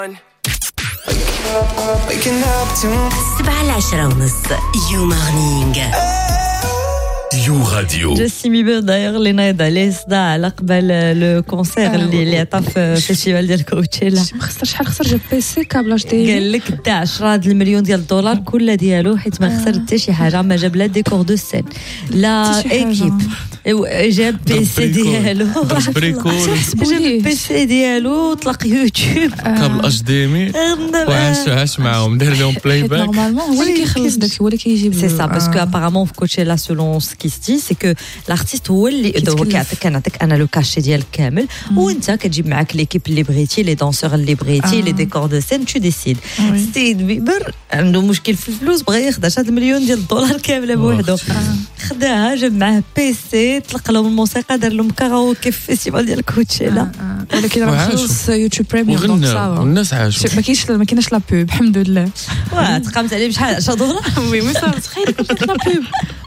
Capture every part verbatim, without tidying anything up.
سبعة العشرة ونص يو مارنينغ يو راديو. جاستين بيبر داير اللي نايض عليه صداع على قبل لو كونسير اللي اللي عطا في فيستيفال ديال كوتشيلا. ما خسر شحال خسر جاب بيسي كابلاش ديالي. قال لك دا عشرة المليون ديال الدولار كل ديالو حيت ما خسر حتى شي حاجه، ما جاب لا ديكور دو سين لا ايكيب، جاب بيسي ديالو جاب بيسي ديالو طلق يوتيوب كابل اش دي ام اي وعاش عاش معاهم دار لهم بلاي باك. نورمالمون هو اللي كيخلص داك هو اللي كيجيب. سي سا باسكو ابارامون في كوتشيلا سولون سكيستي سي كو لارتيست هو اللي هو كيعطيك كنعطيك انا لو كاشي ديالك كامل وانت كتجيب معاك ليكيب اللي بغيتي لي دانسور اللي بغيتي لي ديكور دو سين تو ديسيد. ستيد بيبر عنده مشكل في الفلوس، بغى ياخذ عشرة المليون ديال الدولار كامله بوحدو، خداها جاب معاه بيسي طلق لهم الموسيقى دار لهم كاراوكي في فيستيفال ديال كوتشيلا. ولكن راه خلص يوتيوب بريميوم دونك صافا والناس عاشوا ما كاينش ما كايناش لا بوب الحمد لله. واه تقامت عليه بشحال عشرة دولار. وي مي صافي تخيل كنت لا بوب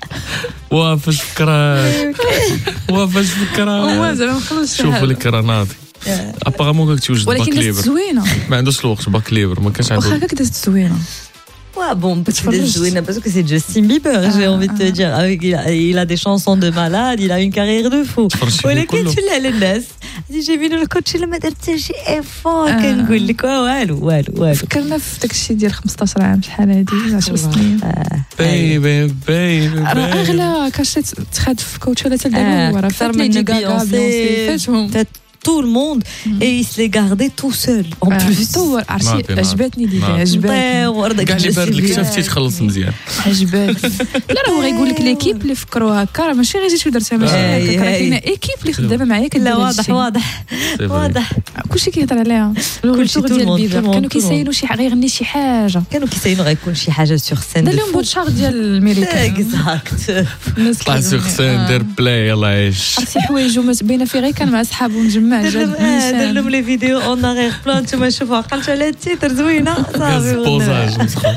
وافاش فكرات وافاش فكرات هو زعما مخلص شوف لك راه ناضي ابارامون كتوجد باك ولكن ليبر زوينه ما عندوش الوقت باك ليبر ما كانش عنده. واخا هكاك دازت زوينه. Ouais, bon, peut-être Zouina, parce que c'est Justin Bieber, ah, j'ai envie de te dire. Avec, il, a, il a des chansons de malade, il a une carrière de fou. ولكن tu l'as الناس. J'ai vu le coach اللي ما درت حتى شي ايفور كنقول لك والو والو والو. فكرنا في داك الشيء ديال خمسطاش عام شحال هادي عشر سنين. بيبي بيبي راه اغلى كاش تخاد في كوتشيلا حتى دابا هو راه اكثر من بيونسي فاتهم tout le monde mm. et il se les gardait tout seul en euh, plus. تو عرفتي عجبتني ديالي عجبتني وردك كاع اللي بارد لك شفتي تخلص مزيان عجبتني. لا راه هو غيقول لك ليكيب اللي فكروا هكا راه ماشي غير جيت ودرتها ماشي هكا، راه كاينه ايكيب اللي خدامه معايا كدير. لا واضح واضح واضح كلشي كيهضر عليها. كلشي ديال بيبر كانوا كيساينوا شي غيغني شي حاجه، كانوا كيساينوا غيكون شي حاجه سور سين دار لهم بوتشار ديال الميريكان اكزاكت. طلع سور سين دار بلاي يلاه عيش عرفتي حوايج باينه في غير كان مع صحابو مجمع جا دار لهم لي فيديو اون اغير بلان. نتوما شوفوا عقلتوا على التيتر زوينه صافي بوزاج مسخوط.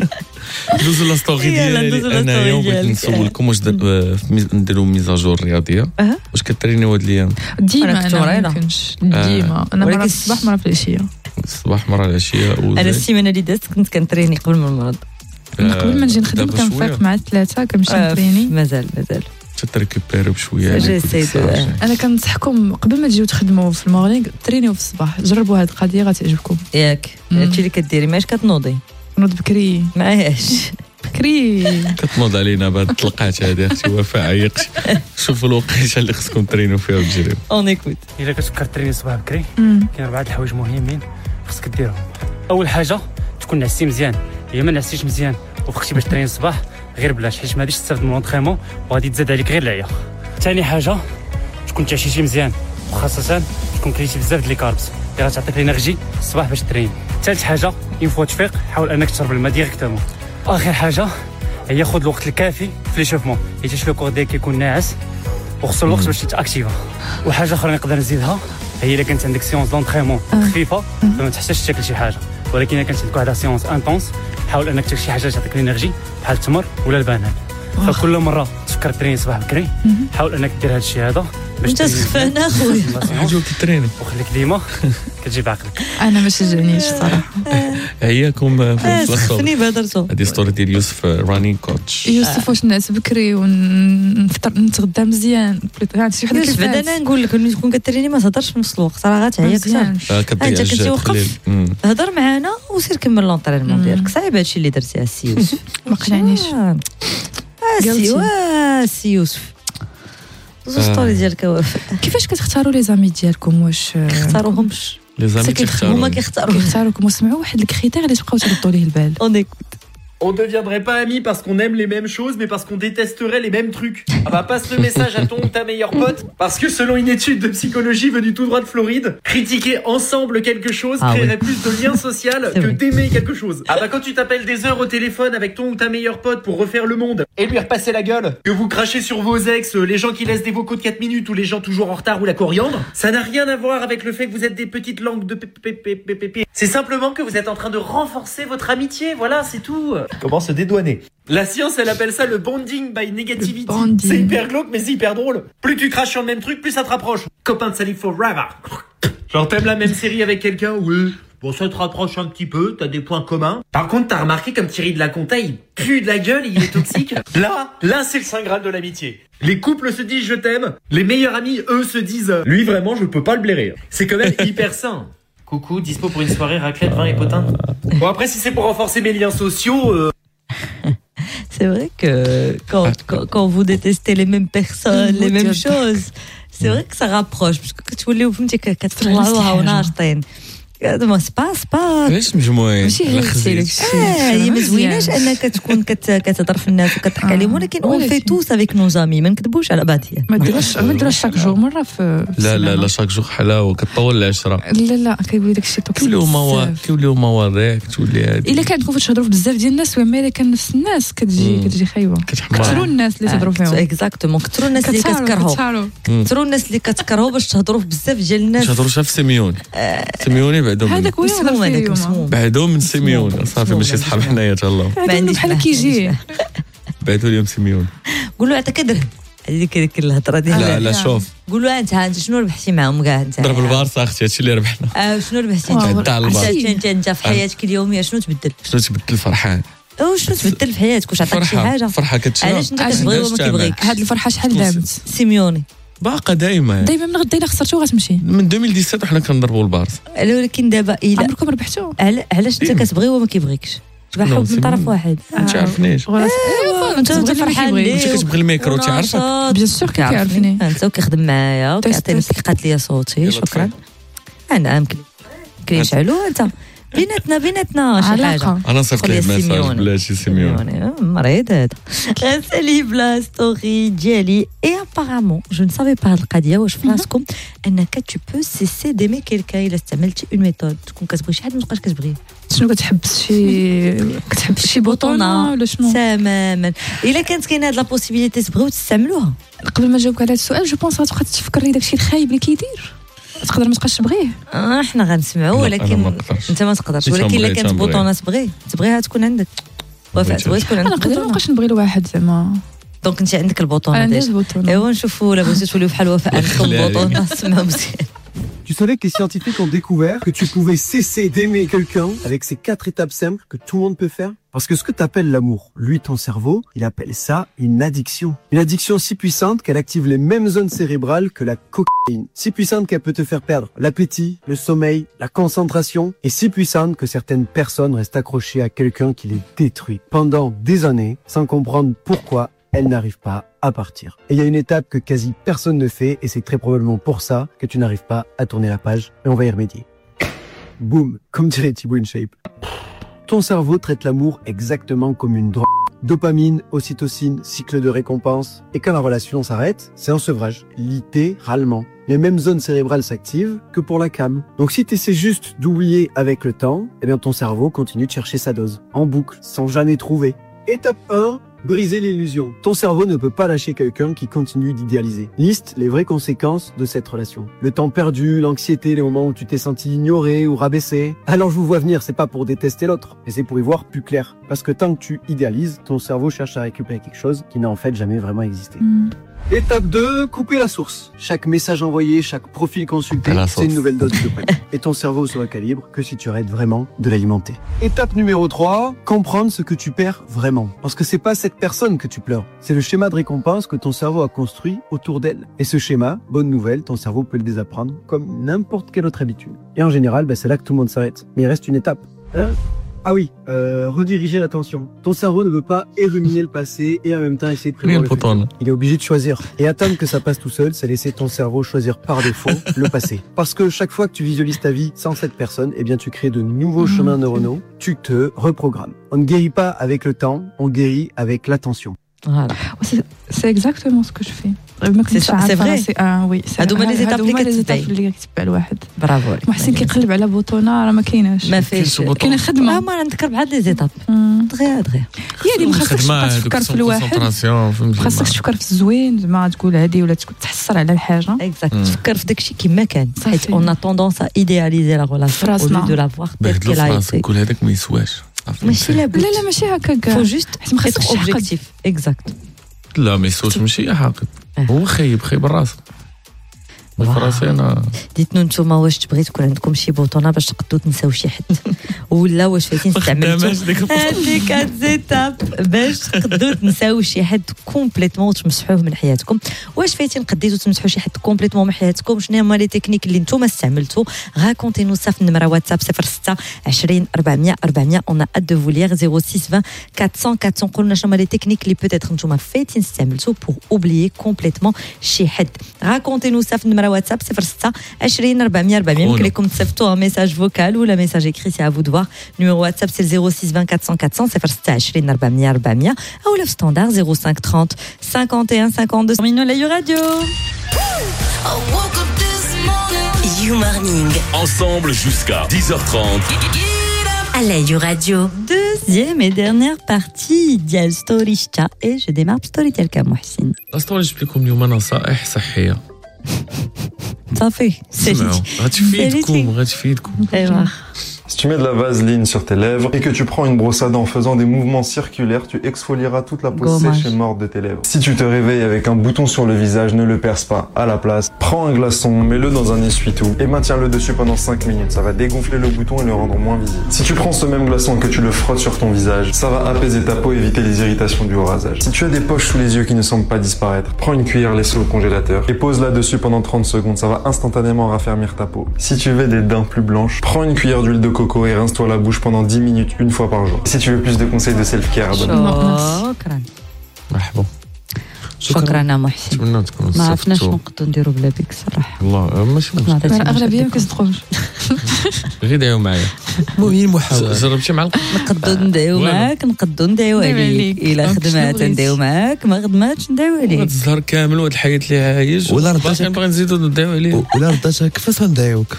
دوزو لا ستوري ديالي انايا وبغيت نسولكم واش نديرو ميزاجور رياضيه واش كترينيو هاد الايام؟ ديما انا ما يمكنش ديما انا مره الصباح مره في العشيه. الصباح مره العشيه. انا السيمانه اللي دازت كنت كنتريني قبل ما نمرض. قبل ما نجي نخدم كنفيق مع الثلاثه كنمشي نتريني. مازال مازال تريكوبيري بشويه. انا كنصحكم قبل ما تجيو تخدموا في المورنينغ ترينيو في الصباح. جربوا هذه القضيه غتعجبكم ياك. هادشي اللي كديري ماش كتنوضي نوض بكري معاياش بكري كتنوض علينا بعد الطلقات هذه اختي وفاء عيقتي. شوفوا الوقيته اللي خصكم ترينيو فيها وتجريو. اون ايكوت. الا كتفكر تريني الصباح بكري كاين اربعه الحوايج مهمين خصك ديرهم. اول حاجه تكون نعسي مزيان. الا ما نعسيش مزيان وخصك باش تريني الصباح غير بلاش حيت ما غاديش تستافد من لونطريمون وغادي تزاد عليك غير العيا. ثاني حاجه تكون تعشيتي مزيان وخاصه تكون كليتي بزاف ديال الكاربس اللي غتعطيك الانرجي الصباح باش ترين. ثالث حاجه اون فوا تفيق حاول انك تشرب الماء ديريكتومون. اخر حاجه هي خذ الوقت الكافي في ليشوفمون حيت لو كور ديالك كيكون ناعس وخصو الوقت باش تاكتيفا. وحاجه اخرى نقدر نزيدها هي الا كانت عندك سيونس دونطريمون خفيفه فما تحتاجش تاكل شي حاجه، ولكن الا كانت عندك واحد سيونس انطونس حاول انك تاكل شي حاجه تعطيك الانرجي بحال التمر ولا البنان. فكل مره تفكر تريني صباح بكري حاول انك دير هذا الشيء هذا باش انت سخفان اخويا جوك تريني وخليك ديما كتجيب عقلك. انا ما شجعنيش صراحه. هياكم في سخفني بهدرتو. هذه ستوري ديال يوسف رانين كوتش. يوسف واش نعس بكري ونفطر نتغدى مزيان هاد شي وحده. بعدا انا نقول لك ملي تكون كتريني ما تهضرش في نص الوقت راه غتعيا اكثر. كتضيع الوقت. هضر معانا وسير كمل لونطرينمون ديالك. صعيب هادشي اللي درتي السي يوسف. ما قنعنيش. سي سي يوسف زوج ستوري ديالك وفاء. كيفاش كتختاروا لي زامي ديالكم؟ واش كتختاروهمش لي زامي هما كيختاروك كيختاروكم وسمعوا واحد الكريتير اللي تبقاو تردوا ليه البال؟ اون ايكوت. On ne deviendrait pas amis parce qu'on aime les mêmes choses, mais parce qu'on détesterait les mêmes trucs. Ah bah passe le message à ton ou ta meilleure pote, parce que selon une étude de psychologie venue tout droit de Floride, critiquer ensemble quelque chose ah créerait oui. plus de lien social que vrai. d'aimer quelque chose. Ah bah quand tu t'appelles des heures au téléphone avec ton ou ta meilleure pote pour refaire le monde et lui repasser la gueule, que vous crachez sur vos ex, les gens qui laissent des vocaux de quatre minutes ou les gens toujours en retard ou la coriandre, ça n'a rien à voir avec le fait que vous êtes des petites langues de pépépépépépé. C'est simplement que vous êtes en train de renforcer votre amitié, voilà, c'est tout. Comment se dédouaner? La science, elle appelle ça le bonding by negativity. Bonding. C'est hyper glauque, mais c'est hyper drôle. Plus tu craches sur le même truc, plus ça te rapproche. Copain de salif forever. Genre t'aimes la même série avec quelqu'un, oui. Bon, ça te rapproche un petit peu, t'as des points communs. Par contre, t'as remarqué comme Thierry de la Conta, il pue de la gueule, il est toxique. Là, là, c'est le Saint Graal de l'amitié. Les couples se disent je t'aime, les meilleurs amis, eux, se disent lui, vraiment, je peux pas le blairer. C'est quand même hyper sain. Coucou, dispo pour une soirée raclette, vin et potin. Bon, après, si c'est pour renforcer mes liens sociaux... Euh... C'est vrai que quand, quand, quand vous détestez les mêmes personnes, les mêmes choses, c'est vrai que ça rapproche. Parce que tu voulais vous dire que ما سبا سبا علاش مجموعين ماشي هي السيليكسيون هي ما زويناش انك تكون كتهضر في الناس وكتضحك عليهم ولكن اون في توس افيك نو زامي ما نكذبوش على بعضيا ما ديرش ما ديرش شاك جور مره في لا لا لا شاك جور حلاوه كطول العشره لا لا كيولي داكشي توكسيك كيوليو مواضيع كيوليو مواضيع كتولي هادي الا كان تكونوا تهضروا بزاف ديال الناس وما الا كان نفس الناس كتجي كتجي خايبه كثروا الناس اللي تهضروا فيهم اكزاكتومون كثروا الناس اللي كتكرهوا كثروا الناس اللي كتكرهوا باش تهضروا بزاف ديال الناس تهضروا في سيميوني سيميوني بعدهم هذاك هو بعدو من سيميون صافي ماشي صحاب حنايا تا الله ما عندي بحال كيجي بعدو لهم سيميون قولوا عطاك درهم هذيك ديك الهضره ديال لا لا شوف قولوا انت انت شنو ربحتي معاهم كاع انت ضرب البارصه اختي هادشي اللي ربحنا اه شنو ربحتي انت تاع البارصه انت انت في حياتك اليوميه شنو تبدل شنو تبدل فرحان او شنو تبدل في حياتك واش عطاك شي حاجه فرحه كتشرب علاش انت كتبغي وما كيبغيك هاد الفرحه شحال دامت سيميوني باقا دائما دائما من غدا الا خسرتو غتمشي من ألفين وسبعة عشر وحنا كنضربوا البارصه ولكن دابا الا عمركم ربحتو علاش انت كتبغي وما كيبغيكش تبغي حب من طرف واحد ما تعرفنيش ايوا انت فرحان انت كتبغي الميكرو تعرفك بيان سور كيعرفني انت وكيخدم معايا وكيعطيني ثقات ليا صوتي شكرا انا يمكن كيشعلو انت بيناتنا بيناتنا شي حاجه انا صيفط ليه ميساج بلا شي سيميون مريض هذا غنسالي بلا ستوري ديالي اي ابارامون جو نسافي با هاد القضيه واش في راسكم انك تو بو سيسي ديمي كيلكا الا استعملتي اون ميثود تكون كتبغي شي حد ما تبقاش كتبغيه شنو كتحبس شي كتحبس شي بوطونه ولا شنو تماما الا كانت كاينه هاد لا بوسيبيليتي تبغيو تستعملوها قبل ما نجاوبك على هذا السؤال جو بونس غتبقى تفكري داكشي الخايب اللي كيدير تقدر ما تبقاش تبغيه اه حنا غنسمعوا ولكن انت ما تقدرش ولكن الا كانت بوطونه تبغي تبغيها تكون عندك وفاء تبغي تكون عندك انا نقدر ما نبقاش نبغي لواحد زعما دونك انت عندك البوطونه ديجا ايوا نشوفوا لا بغيتي توليو بحال وفاء عندكم البوطونه سمعوا مزيان. Tu savais que les scientifiques ont découvert que tu pouvais cesser d'aimer quelqu'un avec ces quatre étapes simples que tout le monde peut faire? Parce que ce que tu appelles l'amour, lui, ton cerveau, il appelle ça une addiction. Une addiction si puissante qu'elle active les mêmes zones cérébrales que la cocaïne. Si puissante qu'elle peut te faire perdre l'appétit, le sommeil, la concentration. Et si puissante que certaines personnes restent accrochées à quelqu'un qui les détruit pendant des années sans comprendre pourquoi elles n'arrivent pas à partir. Et il y a une étape que quasi personne ne fait et c'est très probablement pour ça que tu n'arrives pas à tourner la page et on va y remédier. Boum, comme dirait Thibaut InShape. Ton cerveau traite l'amour exactement comme une drogue. Dopamine, ocytocine, cycle de récompense. Et quand la relation s'arrête, c'est un sevrage, littéralement. Les mêmes zones cérébrales s'activent que pour la cam. Donc si tu essaies juste d'oublier avec le temps, eh bien ton cerveau continue de chercher sa dose, en boucle, sans jamais trouver. Étape un, briser l'illusion. Ton cerveau ne peut pas lâcher quelqu'un qui continue d'idéaliser. Liste les vraies conséquences de cette relation. Le temps perdu, l'anxiété, les moments où tu t'es senti ignoré ou rabaissé. Alors je vous vois venir, c'est pas pour détester l'autre, mais c'est pour y voir plus clair. Parce que tant que tu idéalises, ton cerveau cherche à récupérer quelque chose qui n'a en fait jamais vraiment existé. Mm. Étape deux, couper la source. Chaque message envoyé, chaque profil consulté, c'est une nouvelle dose de dopamine. Et ton cerveau se recalibre que si tu arrêtes vraiment de l'alimenter. Étape numéro trois, comprendre ce que tu perds vraiment. Parce que c'est pas cette personne que tu pleures. C'est le schéma de récompense que ton cerveau a construit autour d'elle. Et ce schéma, bonne nouvelle, ton cerveau peut le désapprendre comme n'importe quelle autre habitude. Et en général, bah, c'est là que tout le monde s'arrête. Mais il reste une étape. Hein? Ah oui, euh, rediriger l'attention. Ton cerveau ne veut pas éruminer le passé et en même temps essayer de prévoir le futur. Il est obligé de choisir. Et attendre que ça passe tout seul, c'est laisser ton cerveau choisir par défaut le passé. Parce que chaque fois que tu visualises ta vie sans cette personne, eh bien tu crées de nouveaux mmh. chemins neuronaux, tu te reprogrammes. On ne guérit pas avec le temps, on guérit avec l'attention. Voilà. C'est, c'est exactement ce que je fais. C'est, c'est vrai. C'est, ah, oui, هادوما لي زيتاب اللي كتبع اللي كتبع الواحد. برافو عليك. محسن كيقلب على بوطونه راه ما كايناش. ما فيش. كاينه خدمه. اه ما نذكر بهاد لي زيتاب. دغيا دغيا. هي اللي ما خاصكش تفكر في الواحد. خاصك تفكر في الزوين زعما تقول هادي ولا تحسر على الحاجه. اكزاكت. تفكر في داكشي كيما كان. حيت اون ا توندونس ا ايدياليزي لا ريلاسيون او لو دو لا فوار تيل كيل ا ايتي. كل هذاك ما يسواش. ماشي لا لا لا ماشي هكاك. فو جوست ما خاصكش اوبجيكتيف. اكزاكت. لا ما يسواش ماشي حاقد. هو خايب خايب الراس. بالفرنسي انا ديتنا نتوما واش تبغي تكون عندكم شي بوطونه باش تقدروا تنساو شي حد ولا واش فايتين تستعملوا هذيك زيتاب باش تقدروا تنساو شي حد كومبليتمون وتمسحوه من حياتكم. واش فايتين قديتوا تمسحوا شي حد كومبليتمون من حياتكم؟ شنو هما لي تكنيك اللي نتوما استعملتوا؟ راكونتي نو صافي النمره واتساب صفر ستة عشرين أربعمية أربعمية اون ا اد دو فولير صفر ستة عشرين أربعمية أربعمية. قولنا شنو هما لي تكنيك اللي بوتيتر نتوما فايتين استعملتوا بور اوبليي كومبليتمون شي حد. راكونتي نو صافي النمره واتساب صفر ستة عشرين أربعمية أربعمية. ممكن لكم تصيفطوا ميساج فوكال ولا ميساج écrit, c'est à vous de voir. Numéro WhatsApp c'est le zéro six vingt quatre cents quatre cents صفر ستة عشرين أربعمية أربعمية ou le standard zéro cinq trente cinquante et un cinquante-deux. Mino la radio. You Morning. Ensemble jusqu'à dix heures trente. À la You Radio. Deuxième et dernière partie ديال ستوري شتا et je démarre بستوري ديالك محسن. الستوري جبت لكم اليوم نصائح صحيه صافي سمعوا غتفيدكم غتفيدكم. ايوا Si tu mets de la vaseline sur tes lèvres et que tu prends une brosse à dents en faisant des mouvements circulaires, tu exfolieras toute la peau Gommage. sèche et morte de tes lèvres. Si tu te réveilles avec un bouton sur le visage, ne le perce pas. À la place, prends un glaçon, mets-le dans un essuie-tout et maintiens-le dessus pendant cinq minutes. Ça va dégonfler le bouton et le rendre moins visible. Si tu prends ce même glaçon et que tu le frottes sur ton visage, ça va apaiser ta peau et éviter les irritations dues au rasage. Si tu as des poches sous les yeux qui ne semblent pas disparaître, prends une cuillère, laisse-le au congélateur et pose-la dessus pendant trente secondes. Ça va instantanément raffermir ta peau. Si tu veux des dents plus blanches, prends une cuillère d'huile de coco et rince-toi la bouche pendant dix minutes une fois par jour. Si tu veux plus de conseils de self-care, abonne-toi. شكرا مرحبا شكرا محسن. نتمنى تكونوا ما عرفناش شنو استفدتوا. نقدروا نديروا بلا بك صراحه. والله ماشي مشكل. الاغلبيه ما كتدخلش. غير دعيو معايا. المهم محاولة. جربتي مع نقدروا ندعيو معاك نقدروا ندعيو عليك الا خدمات ندعيو معاك ما خدماتش ندعيو عليك. الزهر كامل وهاد الحياه اللي عايش ولا باقي رداتك نبغي نزيدو ندعيو عليه. ولا رداتها كيفاش غندعيوك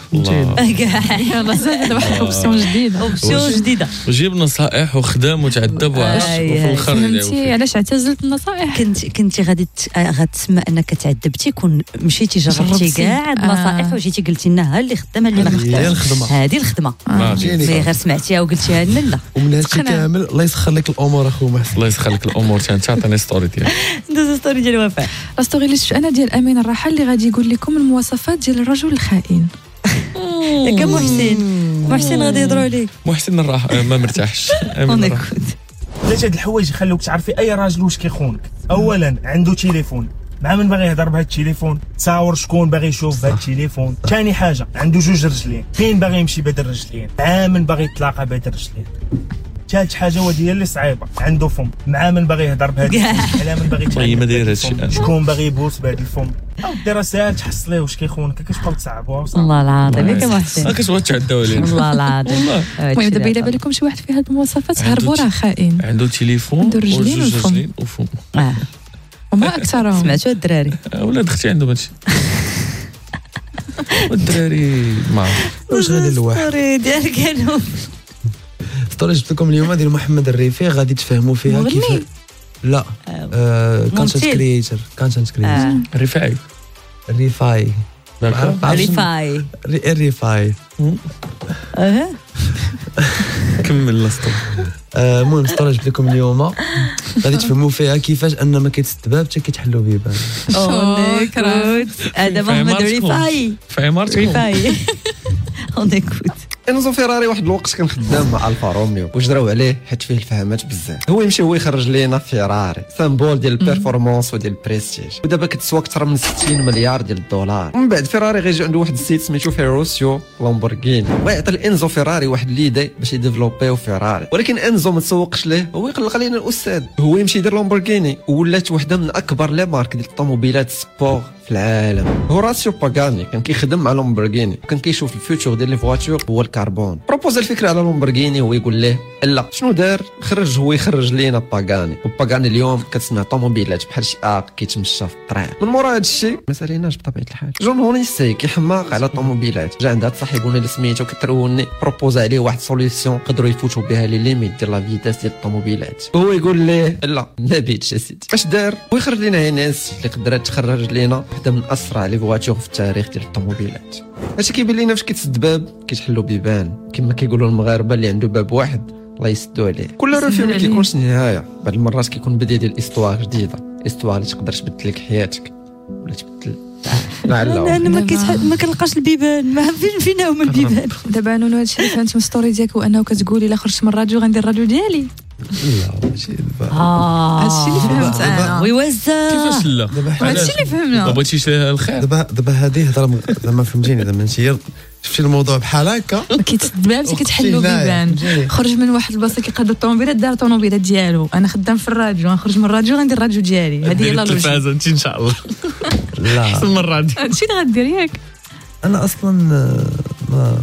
يلا زاد واحد اوبسيون جديده. اوبسيون جديده. وجيب نصائح وخدام وتعذب وعاش أي وفي الاخر يدعيو فهمتي فيه. علاش اعتزلت النصائح؟ كنت كنتي غادي غتسمى انك تعذبتي كون مشيتي جربتي جربتي. كاع هاد آه. النصائح وجيتي قلتي لنا ها اللي خدامه اللي ما هذه هي خدامش الخدمة. هذه الخدمه ما جيني. مي غير سمعتيها وقلتيها لنا لا. ومن هادشي تقنع. كامل الله يسخر لك الامور اخو محسن. الله يسخر لك الامور. تعطيني ستوري ديالك. ندوزو ستوري ديال وفاء. لا ستوري اللي شفت انا ديال امين الراحل اللي غادي يقول لكم المواصفات ديال الرجل الخائن. ياك محسن محسن غادي يهضروا عليك. محسن الراح ما مرتاحش. اون ايكوت. علاش هاد الحوايج يخلوك تعرفي اي راجل واش كيخونك؟ اولا عنده تليفون، مع من باغي يهضر بهذا التليفون، تصاور شكون باغي يشوف بهذا التليفون. ثاني حاجه عنده جوج رجلين، فين باغي يمشي بهاد الرجلين، مع من باغي يتلاقى بهاد الرجلين. ثالث حاجه وهي اللي صعيبه، عنده فم، مع من باغي يهضر بهذا الفم، على من باغي طيب ما داير هادشي. شكون باغي يبوس بهذا الفم. الدراسات تحصليه واش كيخونك، كتبقاو تصعبوها. والله العظيم ياك محسن. كتبغي تعداو علينا. والله العظيم. المهم دابا الا بالكم شي واحد في هاد المواصفات هربوا راه خائن. عنده تليفون عنده رجلين وجوج وفم. رجلين وفم. اه وما اكثرهم. سمعتوا الدراري. ولاد اختي عندهم هادشي. والدراري ما عرف. واش غادي الواحد ستوري ديالك كانوا ستوري جبت لكم اليوم ديال محمد الريفي غادي تفهموا فيها مغني؟ كيف لا كونتنت ممثل. كريتور كونتنت كريتور آه. الرفاعي. الريفاي داكور. ريفاي. الري- الريفاي اه كمل لاستوري. آه، المهم ستوري جبت لكم اليوم غادي تفهموا فيها كيفاش ان ما كيتسد باب حتى كيتحلوا بيبان. اون هذا محمد ريفاي. في عمارتكم. ريفاي. اون ايكوت. انزو فيراري واحد الوقت كان خدام مع الفا روميو وجراو عليه حيت فيه الفهامات بزاف. هو يمشي هو يخرج لينا فيراري سامبول ديال البيرفورمانس وديال البريستيج، ودابا كتسوى اكثر من ستين مليار ديال الدولار. ومن بعد فيراري غيجي عنده واحد السيت سميتو فيروسيو لامبورغيني ويعطي لانزو فيراري واحد ليدي باش يديفلوبيو فيراري، ولكن انزو ما تسوقش ليه، هو يقلق علينا الاستاذ. هو يمشي يدير لامبورغيني ولات وحده من اكبر لي مارك ديال الطوموبيلات سبور في العالم. هوراسيو باغاني كان كيخدم مع لامبورغيني وكان كيشوف الفيوتشر ديال لي فواتور هو الكربون. بروبوز الفكره على لامبورغيني وهو يقول ليه لا. شنو دار؟ خرج هو يخرج لينا باغاني، وباغاني اليوم كتصنع طوموبيلات بحال شي اق كيتمشى في الطريق. من مورا هذا الشيء ما ساليناش بطبيعه الحال. جون هونيستي كيحماق على الطوموبيلات، جا عند هاد صاحبنا اللي سميتو كتروني بروبوز عليه واحد سوليسيون يقدروا يفوتوا بها لي ليميت ديال لا فيتاس ديال الطوموبيلات. هو يقول ليه لا ما بيتش يا سيدي. اش دار؟ هو يخرج لينا ناس اللي قدرت تخرج لينا وحده من اسرع لي فواتور في التاريخ ديال الطوموبيلات. هادشي كيبين لينا فاش كيتسد باب كيتحلوا بيبان، كما كيقولوا المغاربه اللي عنده باب واحد الله يسدوا عليه. كل روفي ما كيكونش نهايه، بعض المرات كيكون بدايه ديال استوار جديده، استوار اللي تقدر تبدل لك حياتك ولا تبدل انا ما كيتح... ما كنلقاش البيبان ما فين فين هما البيبان دابا انا هادشي اللي فهمت من ستوري ديالك هو انه كتقولي الا خرجت من الراديو غندير الراديو ديالي لا ماشي دابا اه هادشي اللي فهمت انا وي وزا كيفاش لا هادشي اللي فهمنا ما بغيتيش الخير دابا دابا هذه هضره زعما فهمتيني زعما انت شفتي الموضوع بحال هكا ما كيتدبابش كيتحلوا بيبان خرج من واحد البلاصه كيقاد الطوموبيلات دار الطوموبيلات ديالو انا خدام في الراديو غنخرج من الراديو غندير الراديو ديالي هذه هي لا لوجيك التلفازه انت ان شاء الله لا احسن من الراديو هادشي اللي غدير ياك انا اصلا ما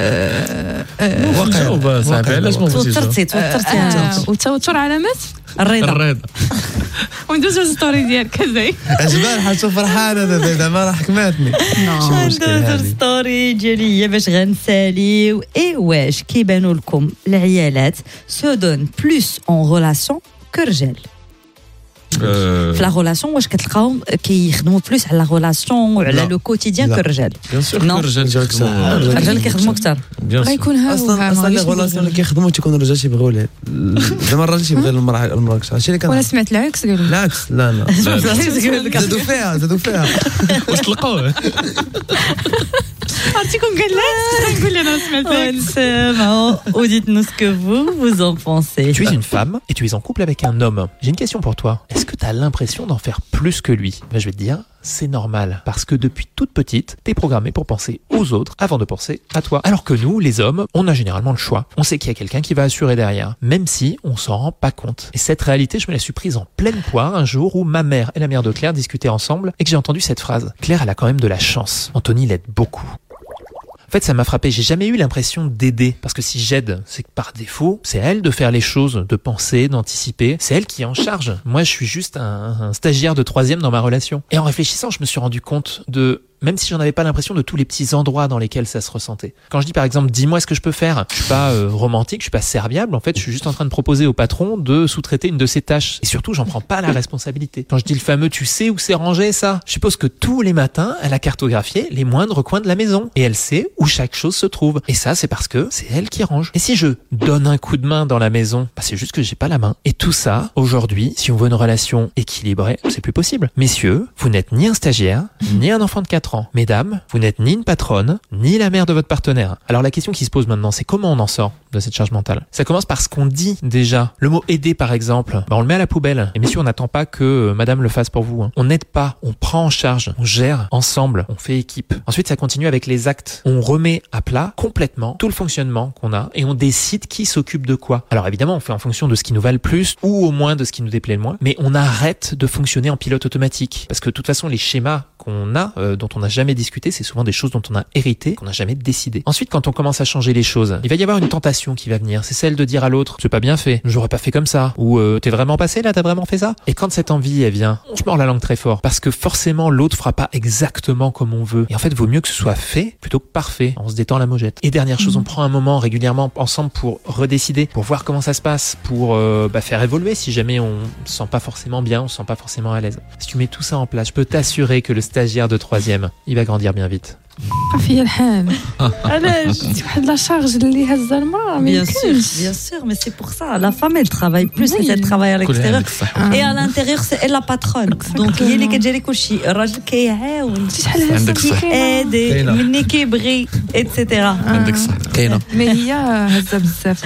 واقع جاوب صاحبي علاش ما بغيتيش توترتي توترتي والتوتر علامات الرضا الرضا وندوز الستوري ديالك كذا عجبان حتى فرحانه دابا زعما راه حكماتني ندوز الستوري ديالي هي باش غنساليو اي واش كيبانوا لكم العيالات سو دون بلوس اون ريلاسيون كرجال في لا ريلاسيون واش كتلقاهم كيخدموا بلوس على لا ريلاسيون وعلى لو كوتيديان كالرجال بيان سور الرجال كيخدموا الرجال كيخدموا اكثر غيكون ها اصلا اصلا لي ريلاسيون اللي كيخدموا تيكونوا الرجال تيبغيو ليه زعما الراجل تيبغي المراه المراه اكثر هادشي اللي كان ولا سمعت العكس قالوا العكس لا لا زادوا فيها زادوا فيها واش تلقاوه عرفتي كون قال لا نقول انا سمعت العكس ou dites-nous ce que vous vous en pensez. Tu es une femme et tu es en couple avec un homme. J'ai une question pour toi. Est-ce que tu as l'impression d'en faire plus que lui? Ben, je vais te dire, c'est normal. Parce que depuis toute petite, t'es programmée pour penser aux autres avant de penser à toi. Alors que nous, les hommes, on a généralement le choix. On sait qu'il y a quelqu'un qui va assurer derrière, même si on s'en rend pas compte. Et cette réalité, je me la suis prise en pleine poire un jour où ma mère et la mère de Claire discutaient ensemble et que j'ai entendu cette phrase. Claire, elle a quand même de la chance. Anthony l'aide beaucoup. En fait, ça m'a frappé. J'ai jamais eu l'impression d'aider. Parce que si j'aide, c'est que par défaut, c'est à elle de faire les choses, de penser, d'anticiper. C'est elle qui est en charge. Moi, je suis juste un, un stagiaire de troisième dans ma relation. Et en réfléchissant, je me suis rendu compte de... Même si j'en avais pas l'impression de tous les petits endroits dans lesquels ça se ressentait. Quand je dis par exemple, dis-moi ce que je peux faire, je suis pas euh, romantique, je suis pas serviable. En fait, je suis juste en train de proposer au patron de sous-traiter une de ses tâches. Et surtout, j'en prends pas la responsabilité. Quand je dis le fameux, tu sais où c'est rangé ça, je suppose que tous les matins, elle a cartographié les moindres coins de la maison et elle sait où chaque chose se trouve. Et ça, c'est parce que c'est elle qui range. Et si je donne un coup de main dans la maison, bah, c'est juste que j'ai pas la main. Et tout ça, aujourd'hui, si on veut une relation équilibrée, c'est plus possible. Messieurs, vous n'êtes ni un stagiaire, ni un enfant de quatre ans. Mesdames, vous n'êtes ni une patronne, ni la mère de votre partenaire. Alors la question qui se pose maintenant, c'est comment on en sort de cette charge mentale? Ça commence par ce qu'on dit déjà. Le mot aider par exemple, bah, on le met à la poubelle. Et messieurs, on n'attend pas que euh, madame le fasse pour vous. Hein. On n'aide pas, on prend en charge, on gère ensemble, on fait équipe. Ensuite, ça continue avec les actes. On remet à plat complètement tout le fonctionnement qu'on a et on décide qui s'occupe de quoi. Alors évidemment, on fait en fonction de ce qui nous va le plus ou au moins de ce qui nous déplaît le moins. Mais on arrête de fonctionner en pilote automatique. Parce que de toute façon, les schémas qu'on a, euh, dont on n'a jamais discuté, c'est souvent des choses dont on a hérité, qu'on n'a jamais décidé. Ensuite, quand on commence à changer les choses, il va y avoir une tentation qui va venir. C'est celle de dire à l'autre, c'est pas bien fait, j'aurais pas fait comme ça, ou euh, t'es vraiment passé là, t'as vraiment fait ça. Et quand cette envie, elle vient, on se mord la langue très fort, parce que forcément l'autre fera pas exactement comme on veut. Et en fait, vaut mieux que ce soit fait plutôt que parfait. On se détend la mojette. Et dernière chose, on prend un moment régulièrement ensemble pour redécider, pour voir comment ça se passe, pour euh, bah, faire évoluer si jamais on se sent pas forcément bien, on se sent pas forcément à l'aise. Si tu mets tout ça en place, je peux t'assurer que le stagiaire de troisième, il va grandir bien vite. في الحال علاش واحد لا شارج اللي هزا المراه ما يمكنش bien sûr mais c'est pour ça la femme elle travaille plus mais elle travaille à l'extérieur et à l'intérieur c'est elle la patronne donc هي اللي كتجري كلشي الراجل كيعاون عندك صح كيأدي مني كيبغي ايتترا عندك صح كاينه ما هي هزا بزاف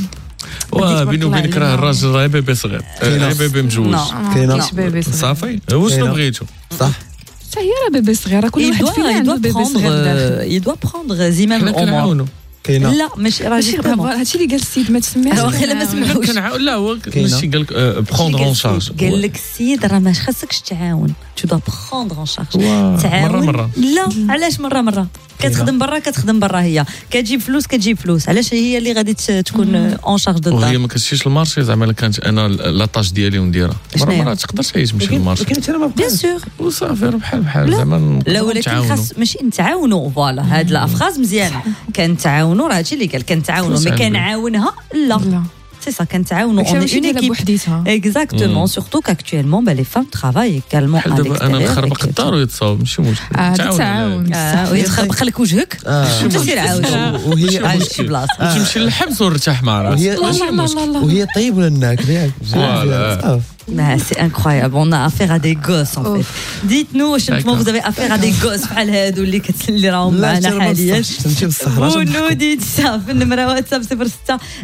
وبيني وبينك راه الراجل راه بيبي صغير راه بيبي مجوج كاينه صافي واش بغيتو صح هي راه بيبي صغير كل واحد فينا عنده بيبي صغير داخل يدوا بروندر زمام الامور كاينه لا ماشي راجل هادشي اللي قال السيد ما تسمعش واخا ما سمعوش لا هو ماشي قال لك بروندر اون شارج قال لك السيد راه ما خاصكش تعاون تو دو بروندر اون شارج تعاون مره لا علاش مره مره كتخدم برا كتخدم برا هي كتجيب فلوس كتجيب فلوس علاش هي اللي غادي تكون اون شارج دو وهي ما كتمشيش للمارشي زعما كانت انا لاطاج ديالي ونديرها مره مره تقدرش هي تمشي للمارشي بيان سور وصافي بحال بحال زعما لا ولكن خاص ماشي نتعاونوا فوالا هاد الافراز مزيانه كنتعاونوا راه هادشي اللي قال كنتعاونوا مي كنعاونها لا c'est ça كنتعاونوا on est une équipe exactement surtout qu'actuellement bah, les femmes travaillent également à l'extérieur انا نخربق الدار ويتصاوب ماشي مشكل تعاون ويتخربق لك وجهك تسير عاود وهي عايش في بلاصه تمشي للحبس ونرتاح مع راسك وهي طيب ولا الناكل ياك فوالا. Bah, c'est incroyable, on a affaire à des gosses en fait. Dites-nous, comment vous avez affaire à des gosses بحال هادو اللي كتسلي راهم معنا حاليا. Vous nous dites ça في النمرة واتساب صفر ستة